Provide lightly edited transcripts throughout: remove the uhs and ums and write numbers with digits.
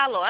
Alô?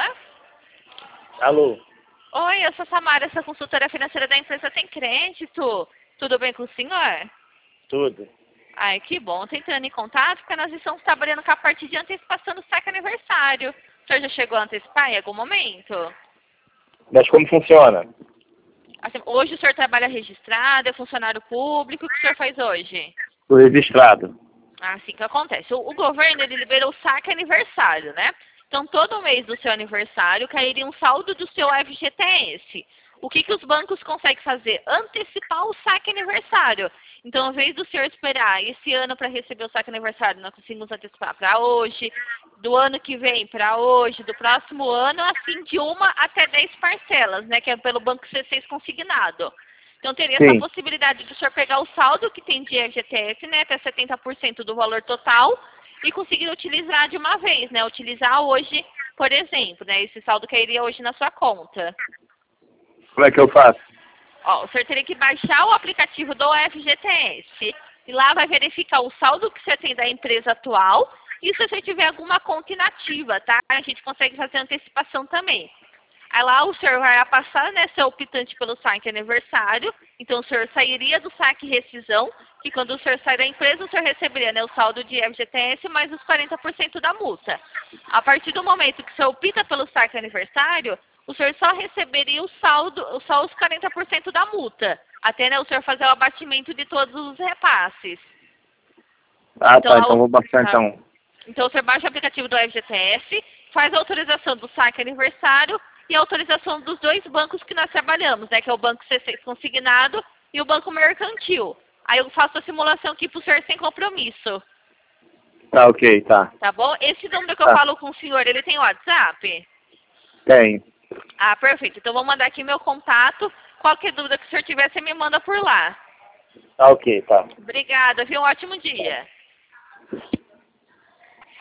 Alô? Oi, eu sou Samara, sou consultora financeira da empresa Tem Crédito. Tudo bem com o senhor? Tudo. Ai, que bom. Tô entrando em contato porque nós estamos trabalhando com a parte de antecipação do saque aniversário. O senhor já chegou a antecipar em algum momento? Mas como funciona? Assim, hoje o senhor trabalha registrado, é funcionário público. O que o senhor faz hoje? Estou registrado. Assim que acontece. O governo, ele liberou o saque aniversário, né? Então, todo mês do seu aniversário cairia um saldo do seu FGTS. O que os bancos conseguem fazer? Antecipar o saque aniversário. Então, ao invés do senhor esperar esse ano para receber o saque aniversário, nós conseguimos antecipar para hoje, do ano que vem para hoje, do próximo ano, assim, de 1 até 10 parcelas, né? Que é pelo Banco C6 consignado. Então, teria essa Sim. possibilidade do senhor pegar o saldo que tem de FGTS, né, até 70% do valor total, e conseguir utilizar de uma vez, né? Utilizar hoje, por exemplo, né? Esse saldo cairia hoje na sua conta. Como é que eu faço? Ó, o senhor teria que baixar o aplicativo do FGTS. E lá vai verificar o saldo que você tem da empresa atual e se você tiver alguma conta inativa, tá? A gente consegue fazer antecipação também. Aí lá o senhor vai passar, né, ser optante pelo saque aniversário. Então o senhor sairia do saque rescisão, que quando o senhor sai da empresa, o senhor receberia, né, o saldo de FGTS mais os 40% da multa. A partir do momento que o senhor opta pelo saque aniversário, o senhor só receberia o saldo, só os 40% da multa. Até, né, o senhor fazer o abatimento de todos os repasses. Ah, tá. Então vou baixar, tá. então. Então você baixa o aplicativo do FGTS, faz a autorização do saque aniversário e a autorização dos dois bancos que nós trabalhamos, né? Que é o Banco C6 consignado e o Banco Mercantil. Aí eu faço a simulação aqui pro senhor sem compromisso. Tá, ok, tá. Tá bom? Esse número que eu Tá. falo com o senhor, ele tem WhatsApp? Tem. Ah, perfeito. Então vou mandar aqui meu contato. Qualquer dúvida que o senhor tiver, você me manda por lá. Tá, ok, tá. Obrigada, viu? Um ótimo dia.